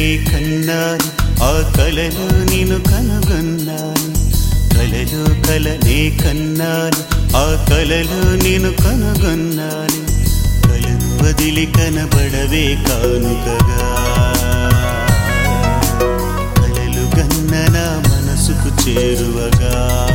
కన్నాను ఆ కలలో నిన్ను కనుగొన్నాను కలనే కన్నాను ఆ కలలో నిన్ను కనుగొన్నాను కలను వదిలి కనబడవే కానుకగా కలలు గన్న నా మనసుకు చేరువగా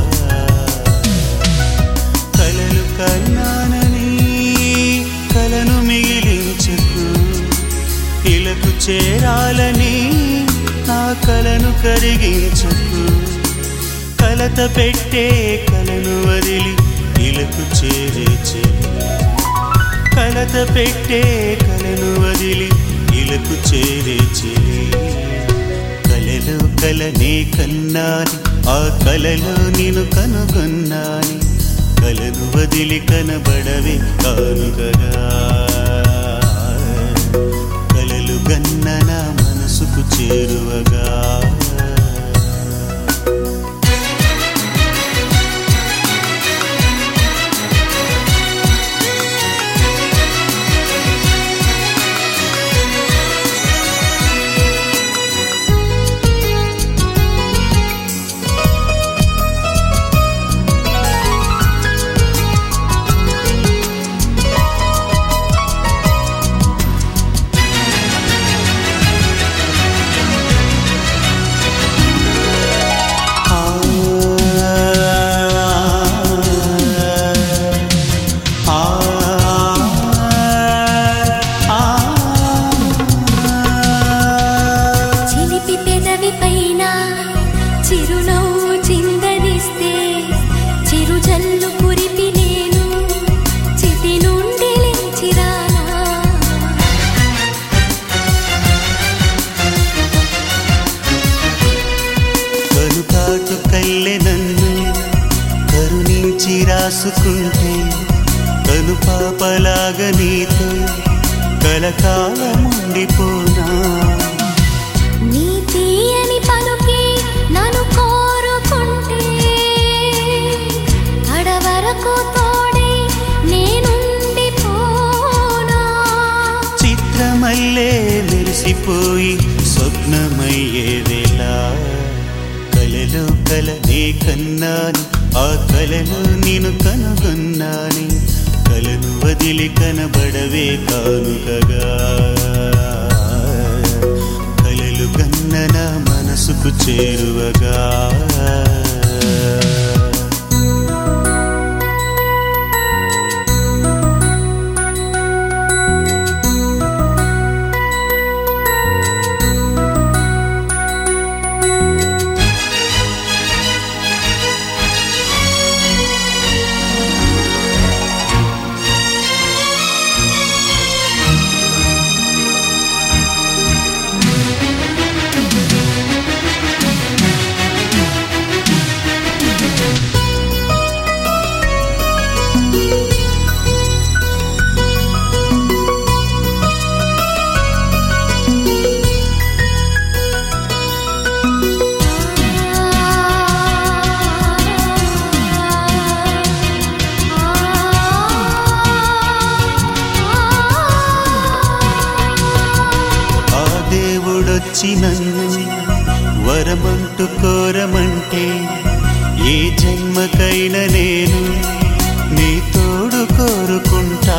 కలలు కన్నానని కలను మిగిలించకు ఇలకు చేరాలని నా కలను కరిగించకు కలత పెట్టే కలను వదిలి ఇలకు చేరే కలత పెట్టే కలను వదిలి ఇలకు చేరే కలలో కలనే కన్నాని ఆ కలలో నిన్ను కనుగొన్నాని కలను వదిలి కనబడవే కానుకగా కలలు గన్న నా మనసుకు చేరువగా కరుణించి రాసుకుంటే కను పాపలాగా నీతో కలకాలముండిపోనా నీ తీయని పలుకే నన్ను కోరుకుంటే అడవరకు తోడే నేనుండిపోనా చిత్రమల్లే మెరిసిపోయి స్వప్నమయ్యే వేళ కలలో కలనే కన్నాను ఆ కలలో నిన్ను కనుగొన్నాని కలను వదిలి కనబడవే కానుకగా కలలు గన్న నా మనసుకు చేరువగా నన్ను వరమంటూ కోరమంటే ఏ జన్మకైనా నేను నీ తోడు కోరుకుంటా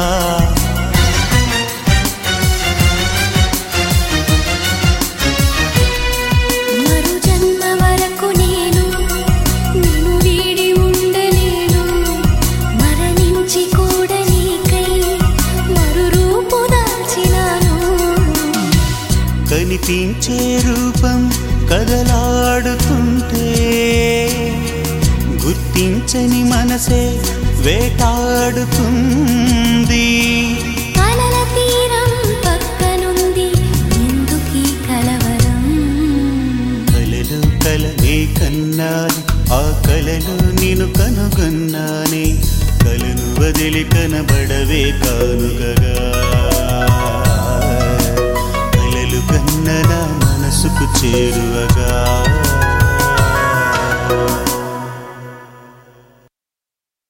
మరు జన్మ వరకు నేను నిన్ను వీడి ఉండలేను మరణించి కూడా నీకై మరు రూపు దాల్చినాను కనిపించే రూపం కదలాడుతుంటే గుర్తించని మనసే వేటాడుతుంది కలల తీరం పక్కనుంది ఎందుకీ కలవరం కలలు కలనే కన్నాని ఆ కలలో నిన్ను కనుగొన్నాని కలను వదిలి కనబడవే కానుకగా కలలు గన్న నా మనసుకు చేరువగా